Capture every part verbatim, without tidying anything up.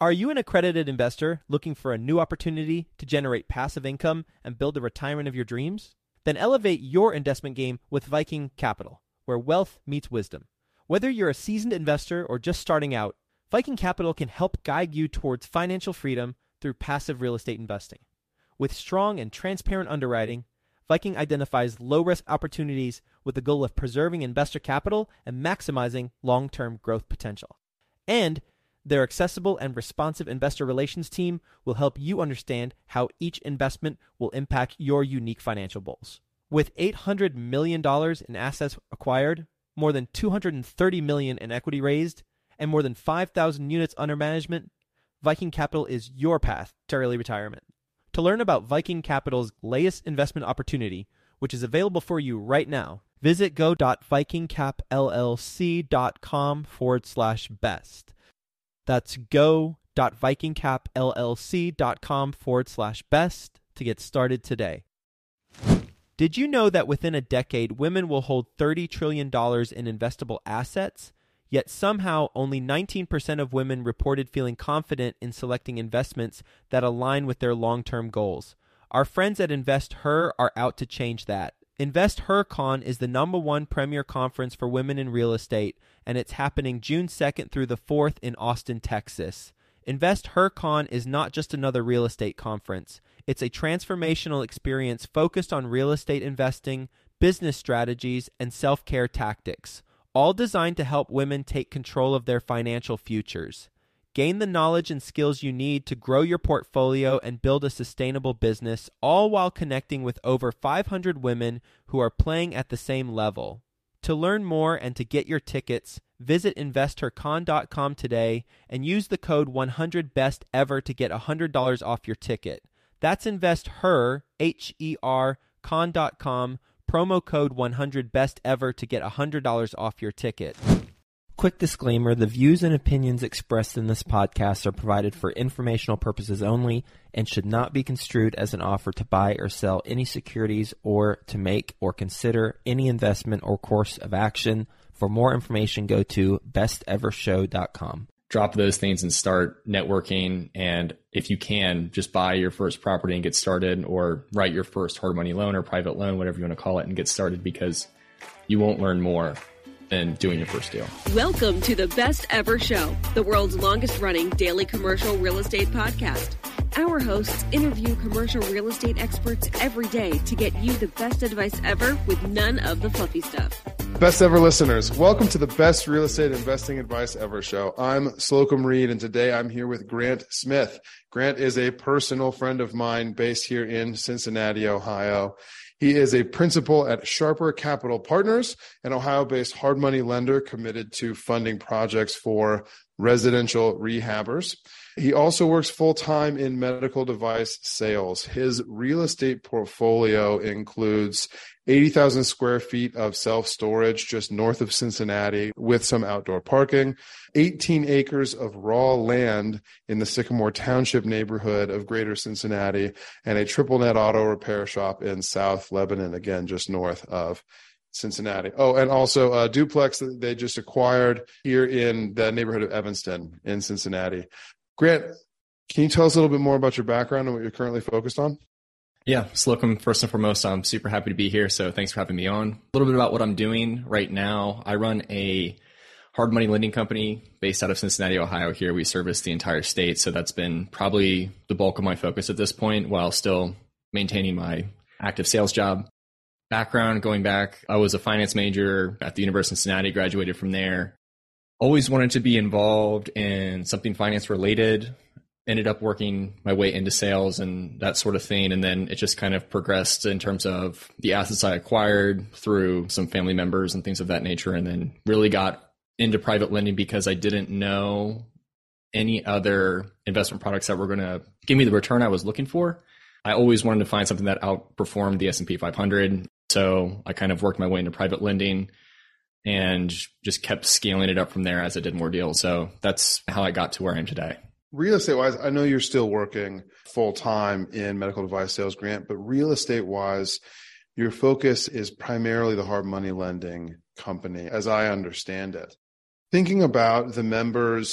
Are you an accredited investor looking for a new opportunity to generate passive income and build the retirement of your dreams? Then elevate your investment game with Viking Capital, where wealth meets wisdom. Whether you're a seasoned investor or just starting out, Viking Capital can help guide you towards financial freedom through passive real estate investing. With strong and transparent underwriting, Viking identifies low-risk opportunities with the goal of preserving investor capital and maximizing long-term growth potential. And their accessible and responsive investor relations team will help you understand how each investment will impact your unique financial goals. With eight hundred million dollars in assets acquired, more than two hundred thirty million dollars in equity raised, and more than five thousand units under management, Viking Capital is your path to early retirement. To learn about Viking Capital's latest investment opportunity, which is available for you right now, visit go.vikingcapllc.com forward slash best. That's go.vikingcapllc.com forward slash best to get started today. Did you know that within a decade, women will hold thirty trillion dollars in investable assets? Yet somehow only nineteen percent of women reported feeling confident in selecting investments that align with their long-term goals. Our friends at InvestHer are out to change that. InvestHerCon is the number one premier conference for women in real estate, and it's happening June second through the fourth in Austin, Texas. InvestHerCon is not just another real estate conference. It's a transformational experience focused on real estate investing, business strategies, and self-care tactics, all designed to help women take control of their financial futures. Gain the knowledge and skills you need to grow your portfolio and build a sustainable business, all while connecting with over five hundred women who are playing at the same level. To learn more and to get your tickets, visit investor con dot com today and use the code one hundred best ever to get one hundred dollars off your ticket. That's InvestHer, H E R, con dot com, promo code one hundred best ever to get one hundred dollars off your ticket. Quick disclaimer, the views and opinions expressed in this podcast are provided for informational purposes only and should not be construed as an offer to buy or sell any securities or to make or consider any investment or course of action. For more information, go to best ever show dot com. Drop those things and start networking. And if you can, just buy your first property and get started, or write your first hard money loan or private loan, whatever you want to call it, and get started, because you won't learn more than doing your first deal. Welcome to the Best Ever Show, the world's longest running daily commercial real estate podcast. Our hosts interview commercial real estate experts every day to get you the best advice ever with none of the fluffy stuff. Best ever listeners, welcome to the Best Real Estate Investing Advice Ever Show. I'm Slocum Reed, and today I'm here with Grant Smith. Grant is a personal friend of mine based here in Cincinnati, Ohio. He is a principal at Sharper Capital Partners, an Ohio-based hard money lender committed to funding projects for residential rehabbers. He also works full-time in medical device sales. His real estate portfolio includes eighty thousand square feet of self-storage just north of Cincinnati with some outdoor parking, eighteen acres of raw land in the Sycamore Township neighborhood of Greater Cincinnati, and a triple net auto repair shop in South Lebanon, again, just north of Cincinnati. Oh, and also a duplex that they just acquired here in the neighborhood of Evanston in Cincinnati. Grant, can you tell us a little bit more about your background and what you're currently focused on? Yeah, Slocum, first and foremost, I'm super happy to be here. So thanks for having me on. A little bit about what I'm doing right now. I run a hard money lending company based out of Cincinnati, Ohio. Here we service the entire state. So that's been probably the bulk of my focus at this point, while still maintaining my active sales job. Background, going back, I was a finance major at the University of Cincinnati, graduated from there. Always wanted to be involved in something finance related. Ended up working my way into sales and that sort of thing. And then it just kind of progressed in terms of the assets I acquired through some family members and things of that nature. And then really got into private lending because I didn't know any other investment products that were going to give me the return I was looking for. I always wanted to find something that outperformed the S and P five hundred. So I kind of worked my way into private lending and just kept scaling it up from there as I did more deals. So that's how I got to where I am today. Real estate wise, I know you're still working full time in medical device sales, Grant, but real estate wise, your focus is primarily the hard money lending company, as I understand it. Thinking about the members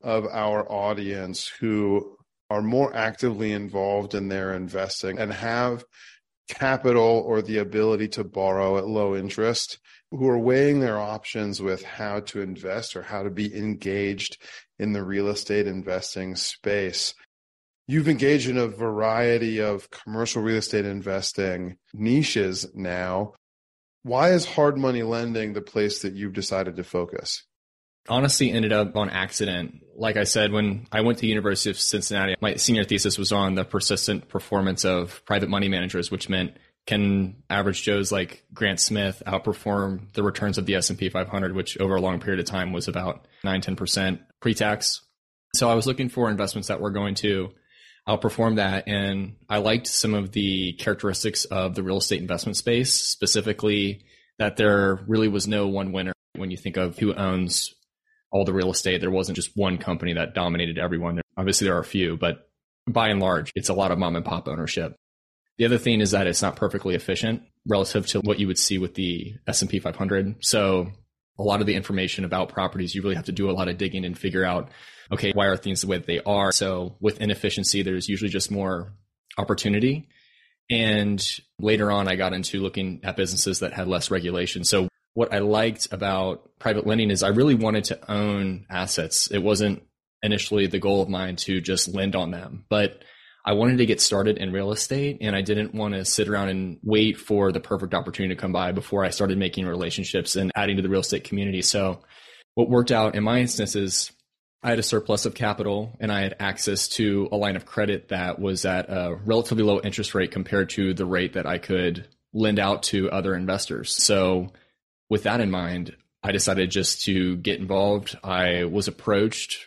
of our audience who are more actively involved in their investing and have capital or the ability to borrow at low interest, who are weighing their options with how to invest or how to be engaged in the real estate investing space. You've engaged in a variety of commercial real estate investing niches now. Why is hard money lending the place that you've decided to focus? Honestly, ended up on accident. Like I said, when I went to the University of Cincinnati, my senior thesis was on the persistent performance of private money managers, which meant can average Joes like Grant Smith outperform the returns of the S and P five hundred, which over a long period of time was about nine, ten percent pre-tax. So I was looking for investments that were going to outperform that. And I liked some of the characteristics of the real estate investment space, specifically that there really was no one winner. When you think of who owns all the real estate, there wasn't just one company that dominated everyone. Obviously, there are a few, but by and large, it's a lot of mom and pop ownership. The other thing is that it's not perfectly efficient relative to what you would see with the S and P five hundred. So a lot of the information about properties, you really have to do a lot of digging and figure out, okay, why are things the way that they are? So with inefficiency, there's usually just more opportunity. And later on, I got into looking at businesses that had less regulation. So what I liked about private lending is I really wanted to own assets. It wasn't initially the goal of mine to just lend on them, but I wanted to get started in real estate, and I didn't want to sit around and wait for the perfect opportunity to come by before I started making relationships and adding to the real estate community. So what worked out in my instance is I had a surplus of capital and I had access to a line of credit that was at a relatively low interest rate compared to the rate that I could lend out to other investors. So with that in mind, I decided just to get involved. I was approached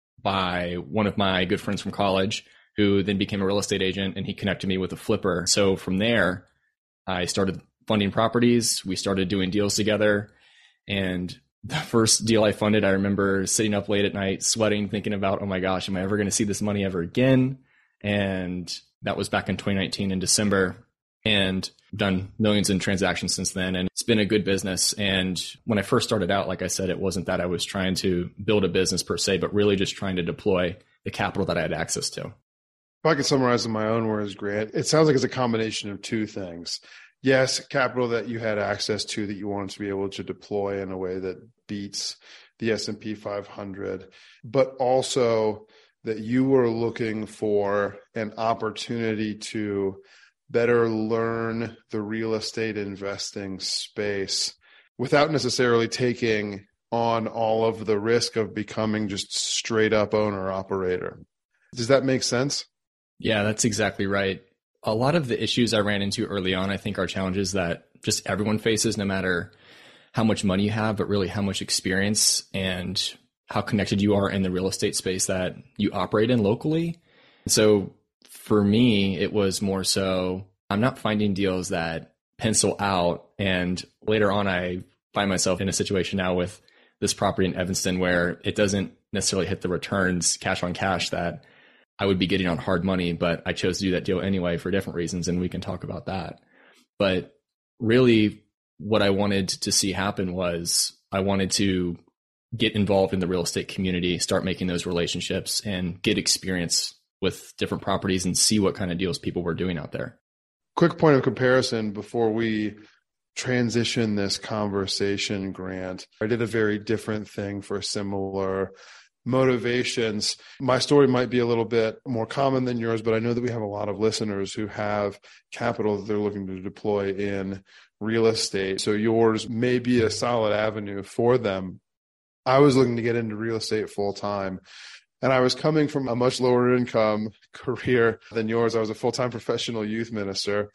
by one of my good friends from college who then became a real estate agent, and he connected me with a flipper. So from there, I started funding properties. We started doing deals together. And the first deal I funded, I remember sitting up late at night, sweating, thinking about, oh my gosh, am I ever going to see this money ever again? And that was back in twenty nineteen in December. And done millions in transactions since then. And it's been a good business. And when I first started out, like I said, it wasn't that I was trying to build a business per se, but really just trying to deploy the capital that I had access to. If I could summarize in my own words, Grant, it sounds like it's a combination of two things. Yes, capital that you had access to that you wanted to be able to deploy in a way that beats the S and P five hundred, but also that you were looking for an opportunity to better learn the real estate investing space without necessarily taking on all of the risk of becoming just straight up owner operator. Does that make sense? Yeah, that's exactly right. A lot of the issues I ran into early on, I think, are challenges that just everyone faces, no matter how much money you have, but really how much experience and how connected you are in the real estate space that you operate in locally. So for me, it was more so I'm not finding deals that pencil out. And later on, I find myself in a situation now with this property in Evanston where it doesn't necessarily hit the returns cash on cash that I would be getting on hard money, but I chose to do that deal anyway for different reasons, and we can talk about that. But really what I wanted to see happen was I wanted to get involved in the real estate community, start making those relationships, and get experience with different properties and see what kind of deals people were doing out there. Quick point of comparison before we transition this conversation, Grant. I did a very different thing for similar motivations. My story might be a little bit more common than yours, but I know that we have a lot of listeners who have capital that they're looking to deploy in real estate. So yours may be a solid avenue for them. I was looking to get into real estate full time, and I was coming from a much lower income career than yours. I was a full-time professional youth minister.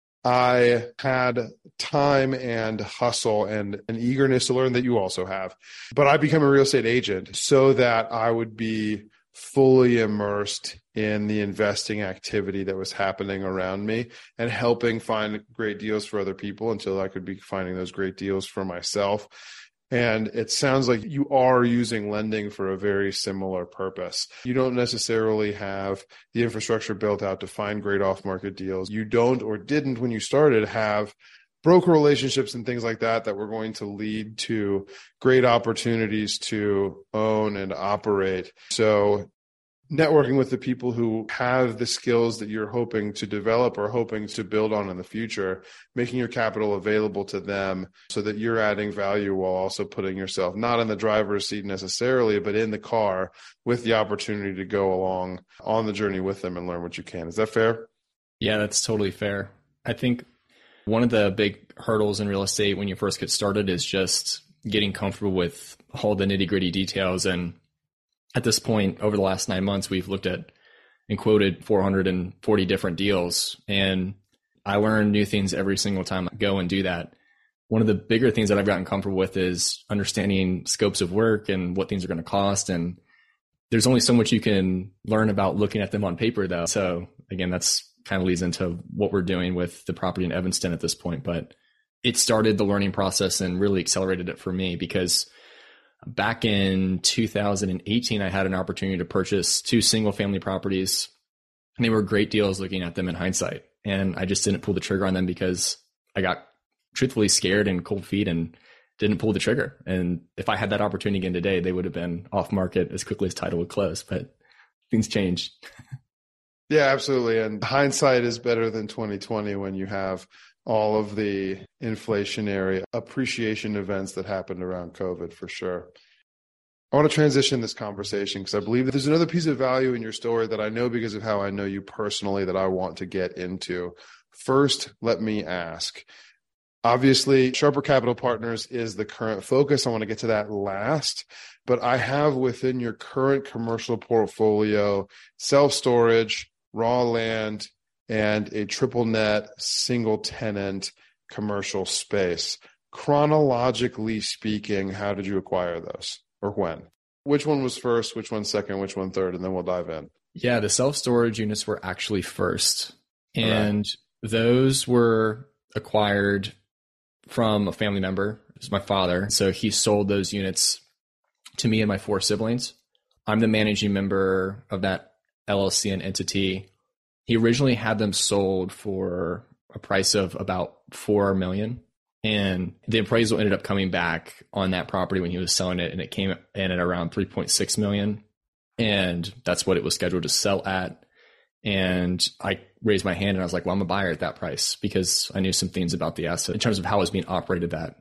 I had time and hustle and an eagerness to learn that you also have. But I became a real estate agent so that I would be fully immersed in the investing activity that was happening around me and helping find great deals for other people until I could be finding those great deals for myself. And it sounds like you are using lending for a very similar purpose. You don't necessarily have the infrastructure built out to find great off-market deals. You don't or didn't, when you started, have broker relationships and things like that that were going to lead to great opportunities to own and operate. So networking with the people who have the skills that you're hoping to develop or hoping to build on in the future, making your capital available to them so that you're adding value while also putting yourself not in the driver's seat necessarily, but in the car with the opportunity to go along on the journey with them and learn what you can. Is that fair? Yeah, that's totally fair. I think one of the big hurdles in real estate when you first get started is just getting comfortable with all the nitty-gritty details. And at this point, over the last nine months, we've looked at and quoted four hundred forty different deals. And I learn new things every single time I go and do that. One of the bigger things that I've gotten comfortable with is understanding scopes of work and what things are going to cost. And there's only so much you can learn about looking at them on paper, though. So again, that's kind of leads into what we're doing with the property in Evanston at this point. But it started the learning process and really accelerated it for me, because back in two thousand eighteen, I had an opportunity to purchase two single family properties, and they were great deals looking at them in hindsight. And I just didn't pull the trigger on them because I got truthfully scared and cold feet and didn't pull the trigger. And if I had that opportunity again today, they would have been off market as quickly as title would close, but things changed. Yeah, absolutely. And hindsight is better than twenty twenty when you have all of the inflationary appreciation events that happened around COVID, for sure. I want to transition this conversation because I believe that there's another piece of value in your story that I know because of how I know you personally that I want to get into. First, let me ask. Obviously, Sharper Capital Partners is the current focus. I want to get to that last, but I have within your current commercial portfolio self-storage, raw land, and a triple net single tenant commercial space. Chronologically speaking, how did you acquire those, or when? Which one was first, which one second, which one third, and then we'll dive in. Yeah, the self-storage units were actually first. And right. Those were acquired from a family member. It was my father. So he sold those units to me and my four siblings. I'm the managing member of that L L C and entity. He originally had them sold for a price of about four million dollars. And the appraisal ended up coming back on that property when he was selling it, and it came in at around three point six million dollars. And that's what it was scheduled to sell at. And I raised my hand and I was like, well, I'm a buyer at that price, because I knew some things about the asset in terms of how it was being operated that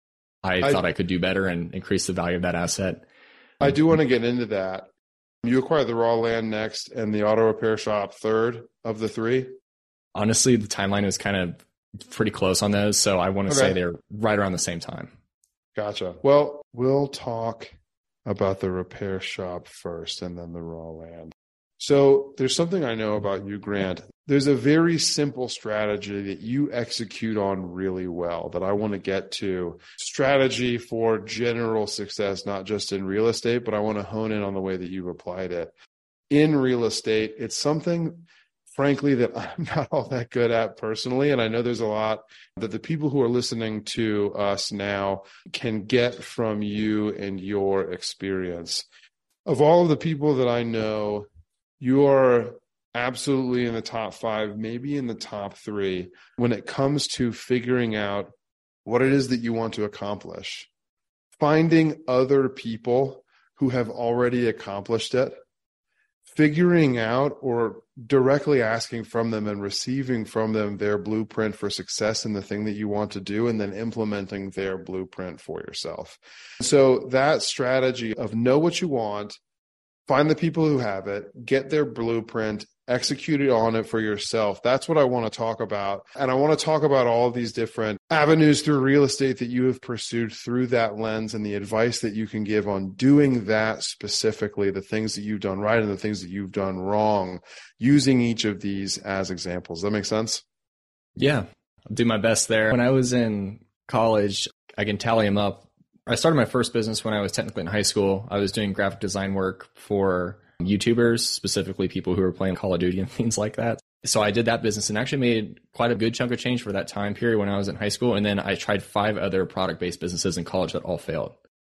I, I thought I could do better and increase the value of that asset. I do want to get into that. You acquired the raw land next and the auto repair shop third of the three? Honestly, the timeline was kind of pretty close on those. So I want to okay. say they're right around the same time. Gotcha. Well, we'll talk about the repair shop first and then the raw land. So there's something I know about you, Grant. There's a very simple strategy that you execute on really well that I want to get to. Strategy for general success, not just in real estate, but I want to hone in on the way that you've applied it. In real estate, it's something, frankly, that I'm not all that good at personally. And I know there's a lot that the people who are listening to us now can get from you and your experience. Of all of the people that I know, you are absolutely in the top five, maybe in the top three, when it comes to figuring out what it is that you want to accomplish. Finding other people who have already accomplished it, figuring out or directly asking from them and receiving from them their blueprint for success in the thing that you want to do, and then implementing their blueprint for yourself. So that strategy of know what you want, find the people who have it, get their blueprint, execute it on it for yourself. That's what I want to talk about. And I want to talk about all of these different avenues through real estate that you have pursued through that lens, and the advice that you can give on doing that specifically, the things that you've done right and the things that you've done wrong, using each of these as examples. Does that make sense? Yeah, I'll do my best there. When I was in college, I can tally them up. I started my first business when I was technically in high school. I was doing graphic design work for YouTubers, specifically people who were playing Call of Duty and things like that. So I did that business and actually made quite a good chunk of change for that time period when I was in high school. And then I tried five other product-based businesses in college that all failed.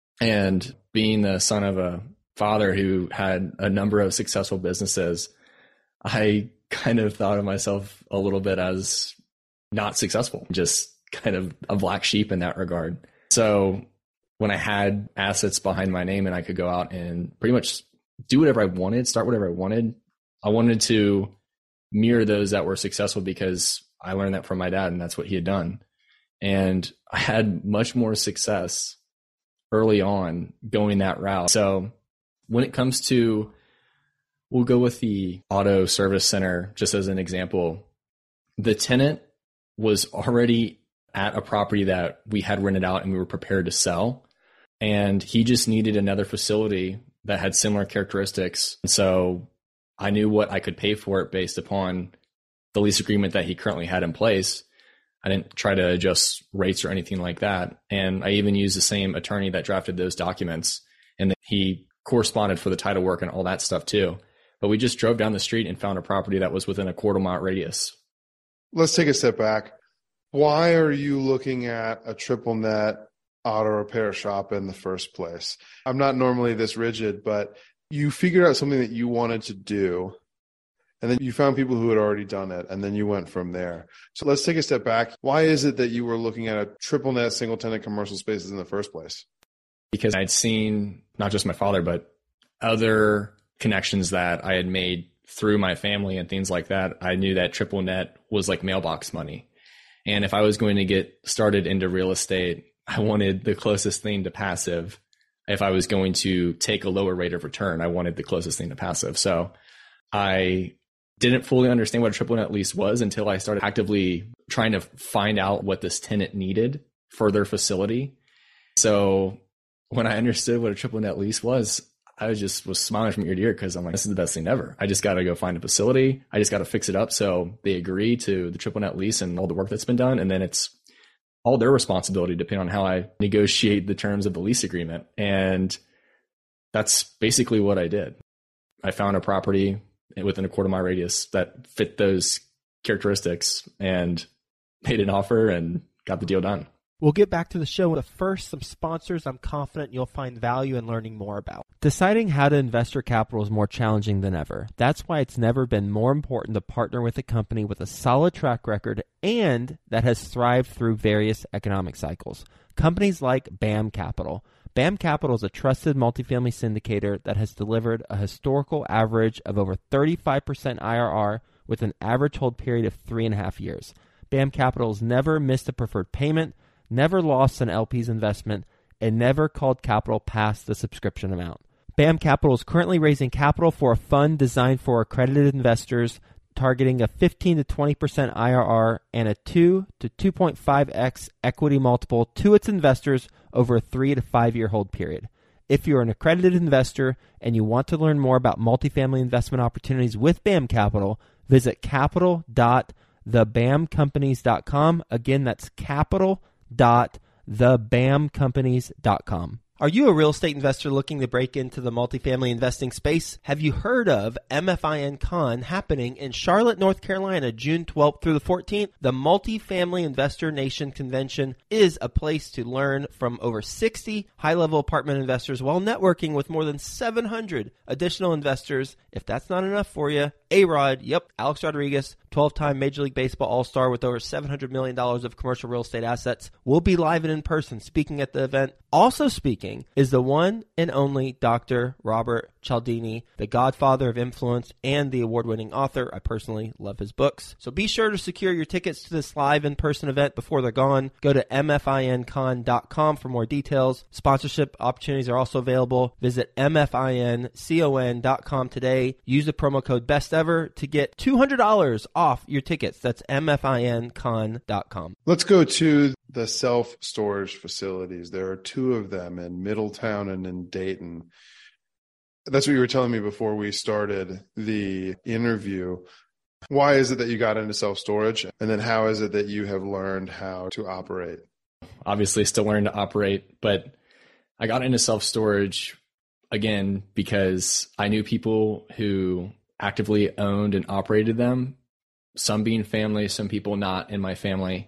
And being the son of a father who had a number of successful businesses, I kind of thought of myself a little bit as not successful, just kind of a black sheep in that regard. So when I had assets behind my name and I could go out and pretty much do whatever I wanted, start whatever I wanted, I wanted to mirror those that were successful because I learned that from my dad and that's what he had done. And I had much more success early on going that route. So when it comes to, we'll go with the auto service center, just as an example, the tenant was already at a property that we had rented out and we were prepared to sell. And he just needed another facility that had similar characteristics. And so I knew what I could pay for it based upon the lease agreement that he currently had in place. I didn't try to adjust rates or anything like that. And I even used the same attorney that drafted those documents, and he corresponded for the title work and all that stuff too. But we just drove down the street and found a property that was within a quarter mile radius. Let's take a step back. Why are you looking at a triple net auto repair shop in the first place? I'm not normally this rigid, but you figured out something that you wanted to do, and then you found people who had already done it, and then you went from there. So let's take a step back. Why is it that you were looking at a triple net single tenant commercial spaces in the first place? Because I'd seen not just my father, but other connections that I had made through my family and things like that. I knew that triple net was like mailbox money. And if I was going to get started into real estate, I wanted the closest thing to passive. If I was going to take a lower rate of return, I wanted the closest thing to passive. So I didn't fully understand what a triple net lease was until I started actively trying to find out what this tenant needed for their facility. So when I understood what a triple net lease was, I was just was smiling from ear to ear because I'm like, this is the best thing ever. I just got to go find a facility. I just got to fix it up. So they agree to the triple net lease and all the work that's been done. And then it's all their responsibility depending on how I negotiate the terms of the lease agreement. And that's basically what I did. I found a property within a quarter mile radius that fit those characteristics and made an offer and got the deal done. We'll get back to the show, but first, some sponsors I'm confident you'll find value in learning more about. Deciding how to invest your capital is more challenging than ever. That's why it's never been more important to partner with a company with a solid track record and that has thrived through various economic cycles. Companies like BAM Capital. BAM Capital is a trusted multifamily syndicator that has delivered a historical average of over thirty-five percent I R R with an average hold period of three and a half years. BAM Capital has never missed a preferred payment, never lost an L P's investment, and never called capital past the subscription amount. BAM Capital is currently raising capital for a fund designed for accredited investors, targeting a fifteen to twenty percent I R R and a two to two point five x equity multiple to its investors over a three to five year hold period. If you're an accredited investor and you want to learn more about multifamily investment opportunities with BAM Capital, visit capital dot the bam companies dot com. Again, that's capital dot the bam companies dot com. Are you a real estate investor looking to break into the multifamily investing space? Have you heard of M F I N Con happening in Charlotte, North Carolina, June twelfth through the fourteenth? The Multifamily Investor Nation Convention is a place to learn from over sixty high-level apartment investors while networking with more than seven hundred additional investors. If that's not enough for you, A-Rod, yep, Alex Rodriguez, twelve-time Major League Baseball All-Star with over seven hundred million dollars of commercial real estate assets, will be live and in person speaking at the event. Also speaking is the one and only Doctor Robert Cialdini, the godfather of influence and the award-winning author. I personally love his books. So be sure to secure your tickets to this live in-person event before they're gone. Go to m f i n con dot com for more details. Sponsorship opportunities are also available. Visit m f i n con dot com today. Use the promo code BESTEVER to get two hundred dollars off your tickets. That's m f i n con dot com. Let's go to the self-storage facilities. There are two of them in Middletown and in Dayton. That's what you were telling me before we started the interview. Why is it that you got into self-storage? And then how is it that you have learned how to operate? Obviously still learning to operate, but I got into self-storage again because I knew people who actively owned and operated them, some being family, some people not in my family.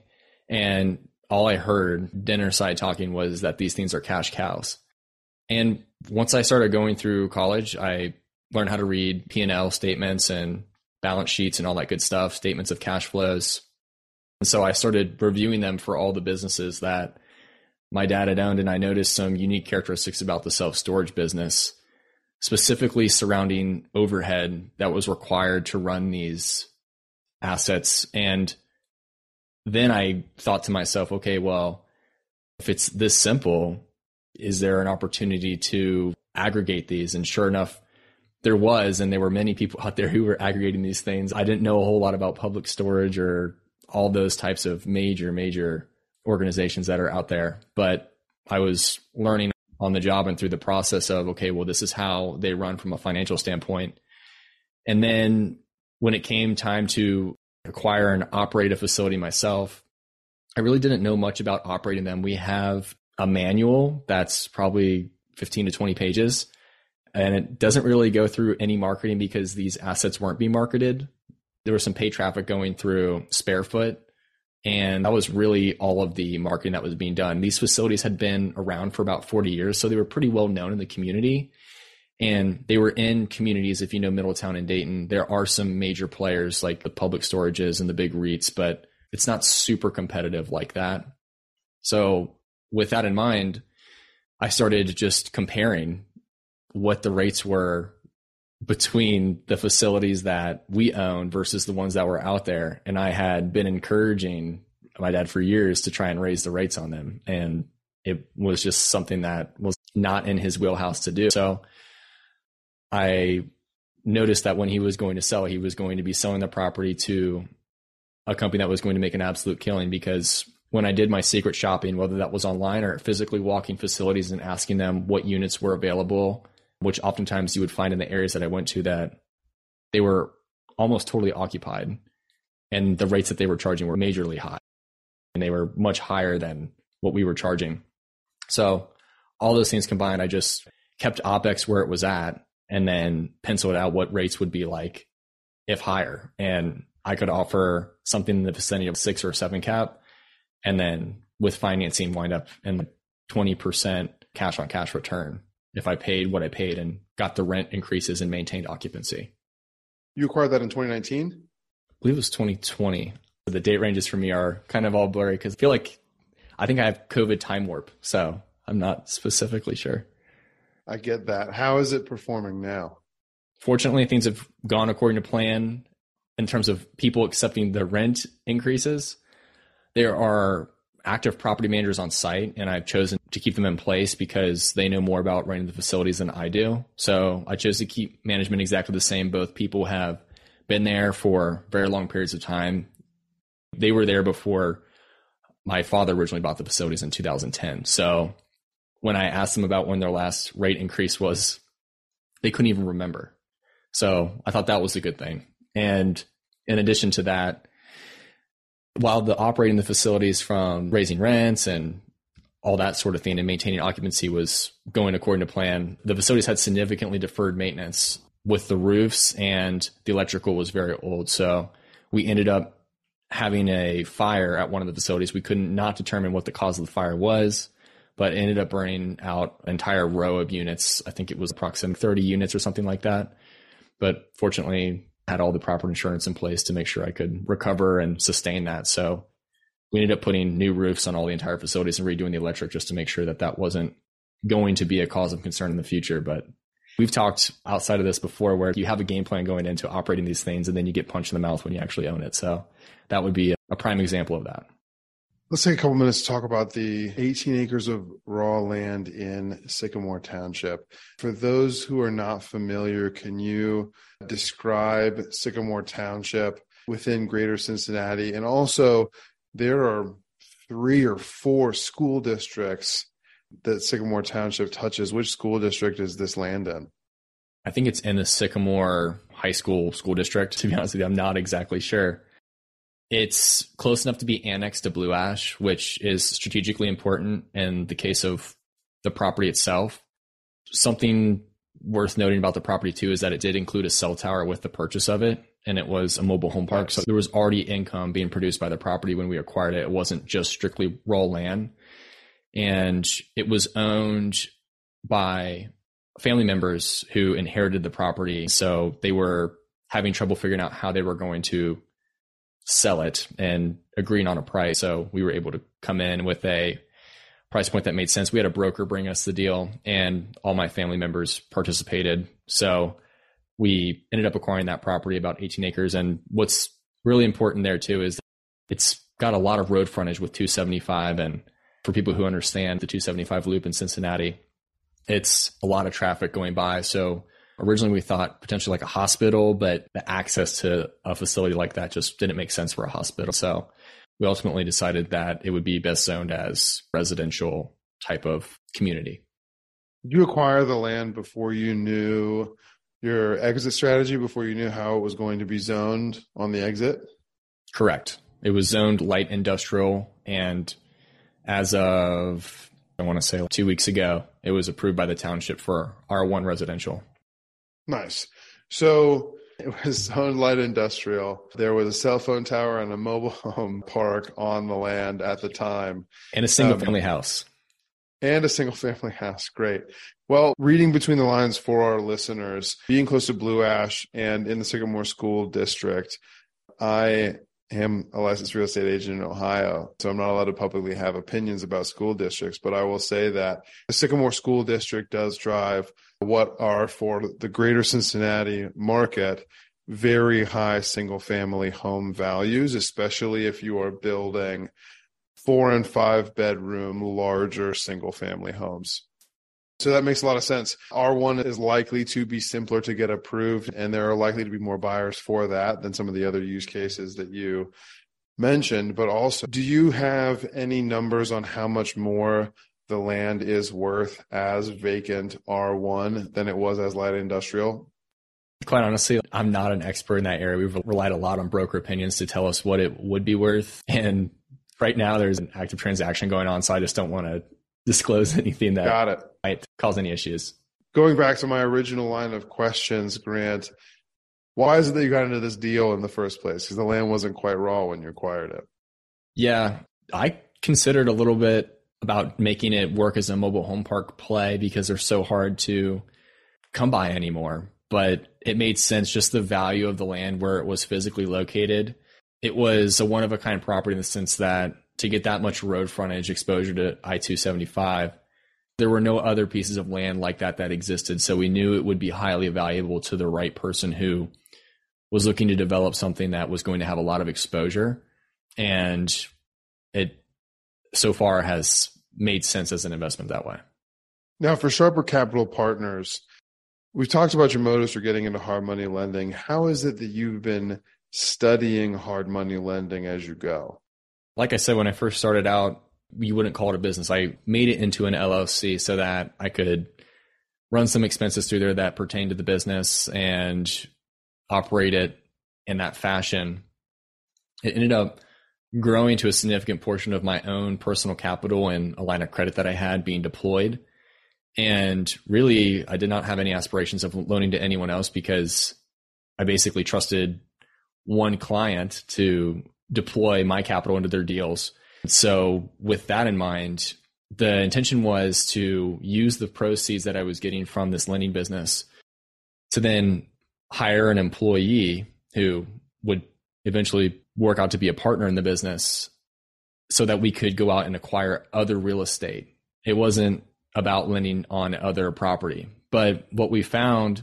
And all I heard dinner side talking was that these things are cash cows. And once I started going through college, I learned how to read P and L statements and balance sheets and all that good stuff, statements of cash flows. And so I started reviewing them for all the businesses that my dad had owned, and I noticed some unique characteristics about the self-storage business, specifically surrounding overhead that was required to run these assets. And then I thought to myself, okay, well, if it's this simple, is there an opportunity to aggregate these? And sure enough, there was, and there were many people out there who were aggregating these things. I didn't know a whole lot about Public Storage or all those types of major, major organizations that are out there, but I was learning on the job and through the process of, okay, well, this is how they run from a financial standpoint. And then when it came time to acquire and operate a facility myself, I really didn't know much about operating them. We have a manual that's probably fifteen to twenty pages, and it doesn't really go through any marketing because these assets weren't being marketed. There was some paid traffic going through Sparefoot, and that was really all of the marketing that was being done. These facilities had been around for about forty years, so they were pretty well known in the community. And they were in communities, if you know Middletown and Dayton, there are some major players like the Public Storages and the big REITs, but it's not super competitive like that. So with that in mind, I started just comparing what the rates were between the facilities that we own versus the ones that were out there. And I had been encouraging my dad for years to try and raise the rates on them. And it was just something that was not in his wheelhouse to do. So I noticed that when he was going to sell, he was going to be selling the property to a company that was going to make an absolute killing, because when I did my secret shopping, whether that was online or physically walking facilities and asking them what units were available, which oftentimes you would find in the areas that I went to that they were almost totally occupied, and the rates that they were charging were majorly high, and they were much higher than what we were charging. So all those things combined, I just kept OpEx where it was at and then penciled out what rates would be like if higher. And I could offer something in the vicinity of six or seven cap, and then with financing wind up in twenty percent cash on cash return if I paid what I paid and got the rent increases and maintained occupancy. You acquired that in twenty nineteen? I believe it was twenty twenty. The date ranges for me are kind of all blurry because I feel like I think I have COVID time warp, so I'm not specifically sure. I get that. How is it performing now? Fortunately, things have gone according to plan in terms of people accepting the rent increases. There are active property managers on site, and I've chosen to keep them in place because they know more about running the facilities than I do. So I chose to keep management exactly the same. Both people have been there for very long periods of time. They were there before my father originally bought the facilities in two thousand ten. So when I asked them about when their last rate increase was, they couldn't even remember. So I thought that was a good thing. And in addition to that, while the operating the facilities from raising rents and all that sort of thing and maintaining occupancy was going according to plan, the facilities had significantly deferred maintenance with the roofs, and the electrical was very old. So we ended up having a fire at one of the facilities. We could not determine what the cause of the fire was, but it ended up burning out an entire row of units. I think it was approximately thirty units or something like that. But fortunately, I had all the proper insurance in place to make sure I could recover and sustain that. So we ended up putting new roofs on all the entire facilities and redoing the electric just to make sure that that wasn't going to be a cause of concern in the future. But we've talked outside of this before where you have a game plan going into operating these things and then you get punched in the mouth when you actually own it. So that would be a prime example of that. Let's take a couple minutes to talk about the eighteen acres of raw land in Sycamore Township. For those who are not familiar, can you describe Sycamore Township within Greater Cincinnati? And also, there are three or four school districts that Sycamore Township touches. Which school district is this land in? I think it's in the Sycamore High School school district. To be honest with you, I'm not exactly sure. It's close enough to be annexed to Blue Ash, which is strategically important in the case of the property itself. Something worth noting about the property too is that it did include a cell tower with the purchase of it, and it was a mobile home park. So there was already income being produced by the property when we acquired it. It wasn't just strictly raw land. And it was owned by family members who inherited the property. So they were having trouble figuring out how they were going to sell it and agreeing on a price. So we were able to come in with a price point that made sense. We had a broker bring us the deal, and all my family members participated. So we ended up acquiring that property, about eighteen acres. And what's really important there too is it's got a lot of road frontage with two seventy-five. And for people who understand the two seventy-five loop in Cincinnati, it's a lot of traffic going by. So originally we thought potentially like a hospital, but the access to a facility like that just didn't make sense for a hospital. So we ultimately decided that it would be best zoned as residential type of community. Did you acquire the land before you knew your exit strategy, before you knew how it was going to be zoned on the exit? Correct. It was zoned light industrial, and as of, I want to say two weeks ago, it was approved by the township for R one residential. Nice. So it was zoned light industrial. There was a cell phone tower and a mobile home park on the land at the time. And a single um, family house. And a single family house. Great. Well, reading between the lines for our listeners, being close to Blue Ash and in the Sycamore School District, I am a licensed real estate agent in Ohio, so I'm not allowed to publicly have opinions about school districts, but I will say that the Sycamore School District does drive what are, for the greater Cincinnati market, very high single family home values, especially if you are building four and five bedroom, larger single family homes. So that makes a lot of sense. R one is likely to be simpler to get approved, and there are likely to be more buyers for that than some of the other use cases that you mentioned. But also, do you have any numbers on how much more the land is worth as vacant R one than it was as light industrial? Quite honestly, I'm not an expert in that area. We've relied a lot on broker opinions to tell us what it would be worth. And right now there's an active transaction going on, so I just don't want to disclose anything that Got it. might cause any issues. Going back to my original line of questions, Grant, why is it that you got into this deal in the first place? Because the land wasn't quite raw when you acquired it. Yeah, I considered a little bit about making it work as a mobile home park play because they're so hard to come by anymore. But it made sense, just the value of the land where it was physically located. It was a one-of-a-kind property in the sense that to get that much road frontage exposure to I two seventy-five, there were no other pieces of land like that that existed. So we knew it would be highly valuable to the right person who was looking to develop something that was going to have a lot of exposure. And it so far has made sense as an investment that way. Now, for Sharper Capital Partners, we've talked about your motives for getting into hard money lending. How is it that you've been studying hard money lending as you go? Like I said, when I first started out, you wouldn't call it a business. I made it into an L L C so that I could run some expenses through there that pertain to the business and operate it in that fashion. It ended up growing to a significant portion of my own personal capital and a line of credit that I had being deployed. And really, I did not have any aspirations of loaning to anyone else because I basically trusted one client to deploy my capital into their deals. So with that in mind, the intention was to use the proceeds that I was getting from this lending business to then hire an employee who would eventually work out to be a partner in the business so that we could go out and acquire other real estate. It wasn't about lending on other property. But what we found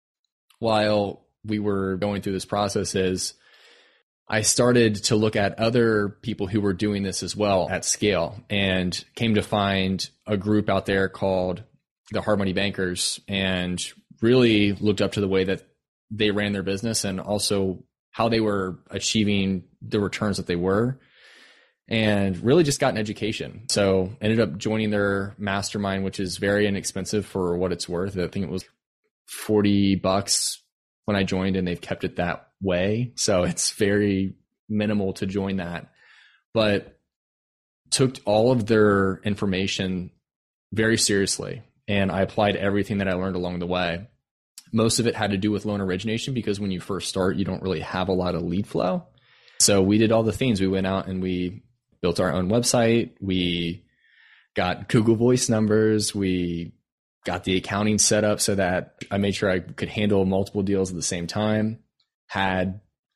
while we were going through this process is I started to look at other people who were doing this as well at scale and came to find a group out there called the Hard Money Bankers and really looked up to the way that they ran their business and also how they were achieving the returns that they were, and really just got an education. So ended up joining their mastermind, which is very inexpensive for what it's worth. I think it was forty bucks when I joined, and they've kept it that way. So it's very minimal to join that, but took all of their information very seriously. And I applied everything that I learned along the way. Most of it had to do with loan origination because when you first start, you don't really have a lot of lead flow. So we did all the things. We went out and we built our own website. We got Google Voice numbers. We got the accounting set up so that I made sure I could handle multiple deals at the same time, had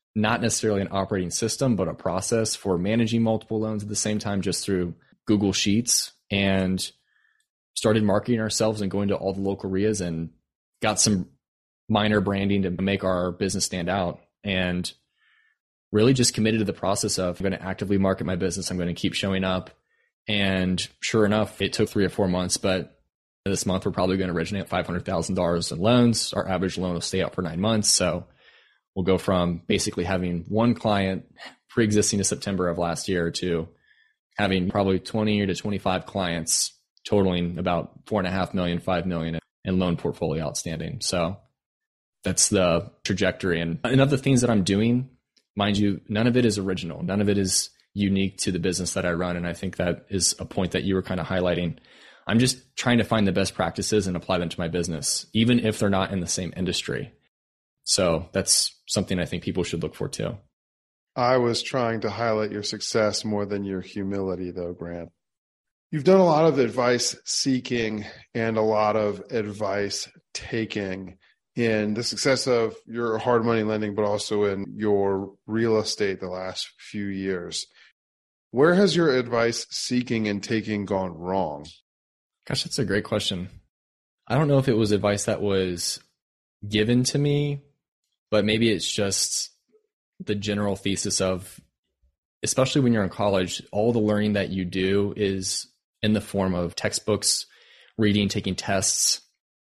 not necessarily an operating system, but a process for managing multiple loans at the same time, just through Google Sheets, and started marketing ourselves and going to all the local R I As and got some minor branding to make our business stand out, and really just committed to the process of, I'm going to actively market my business. I'm going to keep showing up. And sure enough, it took three or four months, but this month we're probably going to originate five hundred thousand dollars in loans. Our average loan will stay out for nine months. So we'll go from basically having one client pre-existing to September of last year to having probably twenty to twenty-five clients totaling about four and a half million, five million in loan portfolio outstanding. So that's the trajectory. And, and other things that I'm doing, mind you, none of it is original. None of it is unique to the business that I run. And I think that is a point that you were kind of highlighting. I'm just trying to find the best practices and apply them to my business, even if they're not in the same industry. So that's something I think people should look for too. I was trying to highlight your success more than your humility, though, Grant. You've done a lot of advice seeking and a lot of advice taking in the success of your hard money lending, but also in your real estate the last few years. Where has your advice seeking and taking gone wrong? Gosh, that's a great question. I don't know if it was advice that was given to me, but maybe it's just the general thesis of, especially when you're in college, all the learning that you do is in the form of textbooks, reading, taking tests.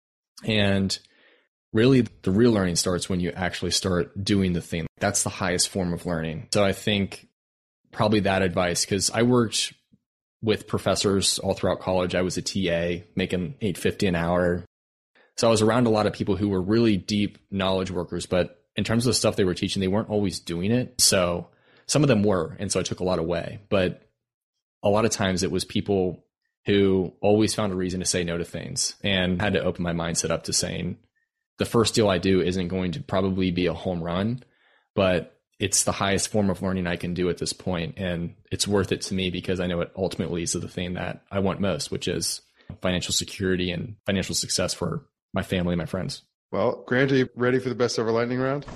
And really the real learning starts when you actually start doing the thing. That's the highest form of learning. So I think probably that advice, because I worked with professors all throughout college. I was a T A making eight fifty an hour. So I was around a lot of people who were really deep knowledge workers, but in terms of the stuff they were teaching, they weren't always doing it. So some of them were, and so I took a lot away. But a lot of times it was people who always found a reason to say no to things, and had to open my mindset up to saying, the first deal I do isn't going to probably be a home run, but it's the highest form of learning I can do at this point. And it's worth it to me because I know it ultimately leads to the thing that I want most, which is financial security and financial success for my family and my friends. Well, Grant, are you ready for the best ever lightning round?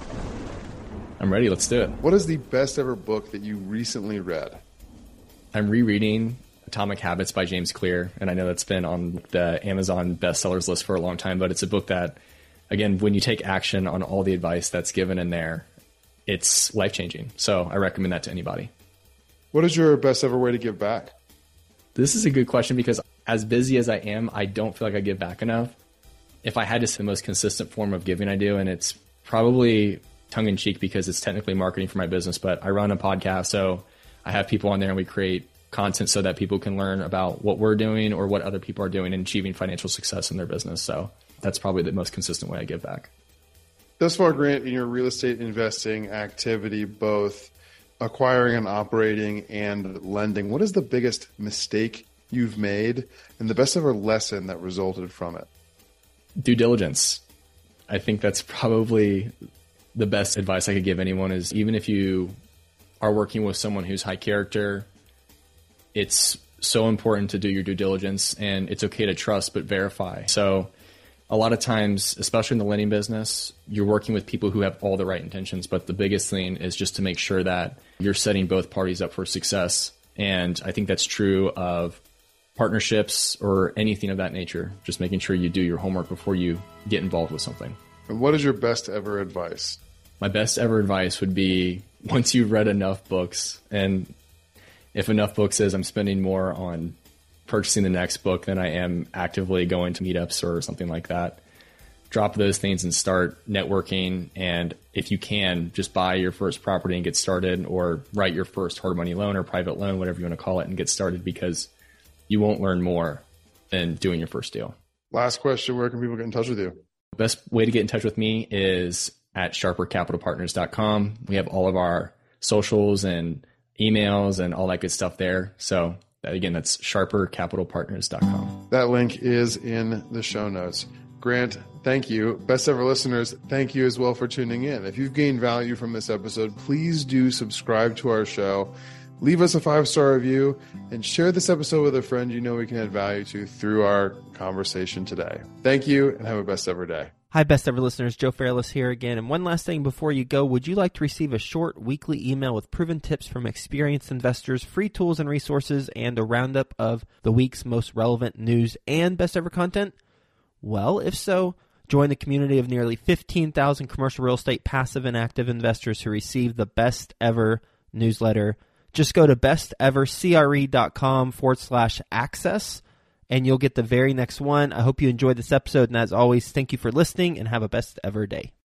I'm ready. Let's do it. What is the best ever book that you recently read? I'm rereading Atomic Habits by James Clear. And I know that's been on the Amazon bestsellers list for a long time, but it's a book that, again, when you take action on all the advice that's given in there, it's life-changing. So I recommend that to anybody. What is your best ever way to give back? This is a good question because as busy as I am, I don't feel like I give back enough. If I had to say the most consistent form of giving I do, and it's probably tongue-in-cheek because it's technically marketing for my business, but I run a podcast, so I have people on there and we create content so that people can learn about what we're doing or what other people are doing and achieving financial success in their business. So that's probably the most consistent way I give back. Thus far, Grant, in your real estate investing activity, both acquiring and operating and lending, what is the biggest mistake you've made and the best ever lesson that resulted from it? Due diligence. I think that's probably the best advice I could give anyone is, even if you are working with someone who's high character, it's so important to do your due diligence, and it's okay to trust but verify. So a lot of times, especially in the lending business, you're working with people who have all the right intentions, but the biggest thing is just to make sure that you're setting both parties up for success. And I think that's true of partnerships or anything of that nature, just making sure you do your homework before you get involved with something. And what is your best ever advice? My best ever advice would be, once you've read enough books, and if enough books is I'm spending more on purchasing the next book than I am actively going to meetups or something like that, drop those things and start networking. And if you can, just buy your first property and get started, or write your first hard money loan or private loan, whatever you want to call it, and get started, because you won't learn more than doing your first deal. Last question, where can people get in touch with you? The best way to get in touch with me is at sharper capital partners dot com. We have all of our socials and emails and all that good stuff there. So again, that's sharper capital partners dot com. That link is in the show notes. Grant, thank you. Best ever listeners, thank you as well for tuning in. If you've gained value from this episode, please do subscribe to our show. Leave us a five-star review and share this episode with a friend you know we can add value to through our conversation today. Thank you and have a best ever day. Hi, best ever listeners. Joe Fairless here again. And one last thing before you go, would you like to receive a short weekly email with proven tips from experienced investors, free tools and resources, and a roundup of the week's most relevant news and best ever content? Well, if so, join the community of nearly fifteen thousand commercial real estate passive and active investors who receive the best ever newsletter. Just go to bestevercre.com forward slash access. And you'll get the very next one. I hope you enjoyed this episode. And as always, thank you for listening and have a best ever day.